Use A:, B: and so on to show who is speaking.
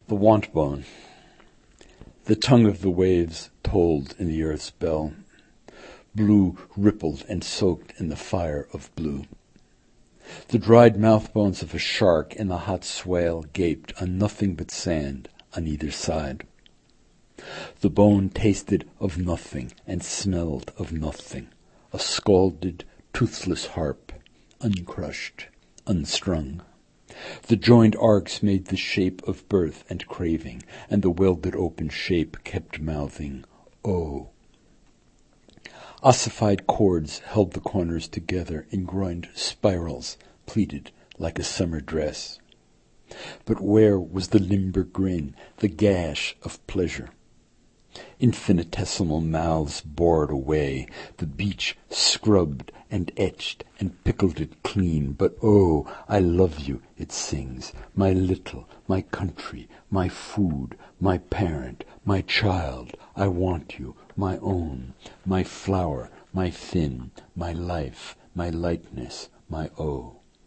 A: The want bone. The tongue of the waves tolled in the earth's bell. Blue rippled and soaked in the fire of blue. The dried mouth bones of a shark in the hot swale gaped on nothing but sand on either side. The bone tasted of nothing and smelled of nothing, a scalded, toothless harp, uncrushed, unstrung. The joined arcs made the shape of birth and craving, and the welded open shape kept mouthing, "Oh." Ossified cords held the corners together in groined spirals, pleated like a summer dress. But where was the limber grin, the gash of pleasure? Infinitesimal mouths bored away, the beach scrubbed and etched and pickled it clean. But oh, I love you, it sings, my little, my country, my food, my parent, my child, I want you, my own, my flower, my fin, my life, my lightness, my oh.